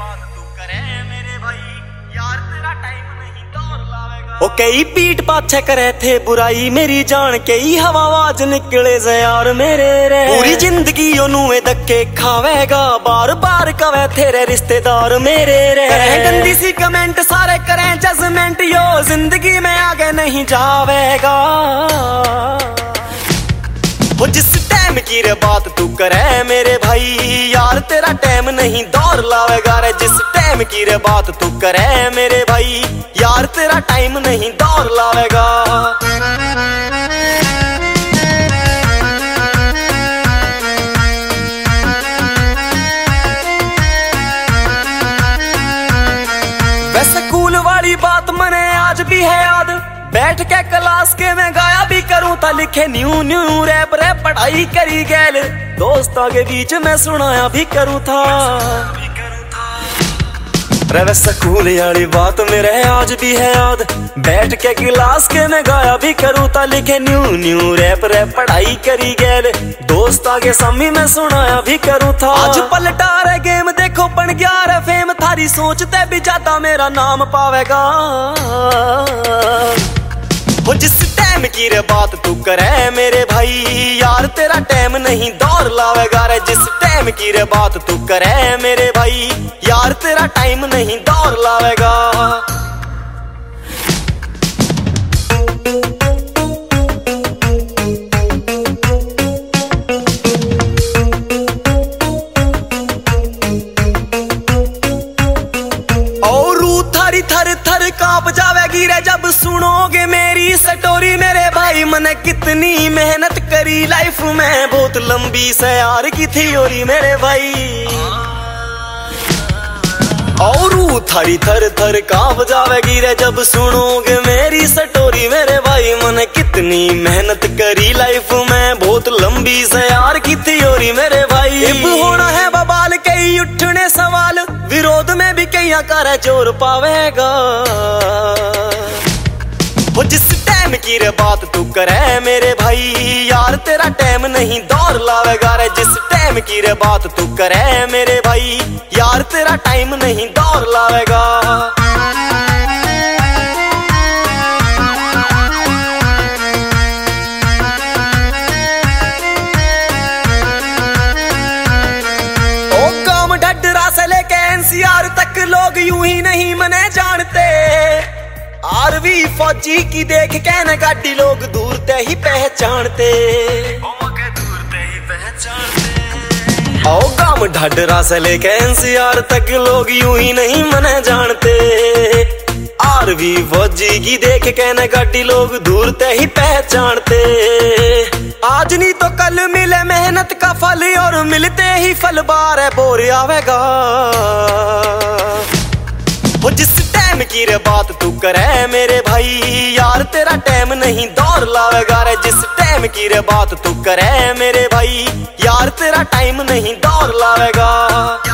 बात तू करे मेरे भाई, यार तेरा टाइम नहीं दौर लावेगा। ओ कई पीठ पाछे करे थे बुराई मेरी जान के ही हवा आवाज निकले से यार मेरे रे। पूरी जिंदगी ओनुए धक्के खावेगा, बार बार कवे तेरे रिश्तेदार मेरे रे। गंदी सी कमेंट सारे करें जजमेंट, यो जिंदगी में आगे नहीं जावेगा। वो जिस टाइम की रे बात तू करे मेरे भाई, यार तेरा टाइम नहीं दौर लावेगा रे। जिस टाइम की रे बात तू करे मेरे भाई, यार तेरा टाइम नहीं दौर लावेगा। वैसे कूल वाली बात मने आज भी है याद, बैठ के क्लास के मैं गाया भी करूं था, लिखे न्यू न्यू रैप रे पढ़ाई करी गैल, दोस्तों के बीच में सुनाया भी करूं था। रे स्कूल वाली बात मेरे आज भी है याद, बैठ के क्लास के मैं गाया भी करूं था, लिखे न्यू न्यू रैप रे पढ़ाई करी गैल, दोस्तों के सामने मैं सुनाया भी करूं था। आज पलटा रे गेम देखो बन गया रे फेम, थारी सोचते भी ज्यादा मेरा नाम पावेगा। वो जिस टाइम की रे बात तू करे मेरे भाई, यार तेरा टाइम नहीं दौर लावेगा रे। जिस टाइम की रे बात तू करे मेरे भाई, यार तेरा टाइम नहीं दौर लावेगा। थर थर कांप जावेगी रे जब सुनोगे मेरी स्टोरी मेरे भाई। मैंने कितनी मेहनत करी लाइफ में, बहुत लंबी से यार की थ्योरी मेरे भाई। और थारी थर थर कांप जावेगी रे जब सुनोगे मेरी स्टोरी मेरे भाई। मैंने कितनी मेहनत करी लाइफ में, बहुत लंबी से यार की थ्योरी मेरे भाई। अब होना है बवाल कई उठने सवाल, विरोध में भी कई कर जोर पावेगा। वो जिस टाइम की रे बात तू करे मेरे भाई, यार तेरा टाइम नहीं दौर लावेगा रे। जिस टाइम की रे बात तू करे मेरे भाई, यार तेरा टाइम नहीं दौर लावेगा। एनसीआर तक लोग यूं ही नहीं मने जानते, आरवी फौजी की देख के न गाड़ी लोग दूर ते ही पहचानते। ओ गांव ढाडरा से लेके एनसीआर तक लोग यूं ही नहीं मने जानते, आरवी फौजी की देख के न गाड़ी लोग दूर ते ही पहचानते। आज नहीं तो कल मिले मेहनत का फल, और मिलते ही फल बार बोर आवेगा। वो जिस टाइम की रे बात तू करे मेरे भाई, यार तेरा टाइम नहीं दौर लावेगा रे। जिस टाइम की रे बात तू करे मेरे भाई, यार तेरा टाइम नहीं दौर लावेगा।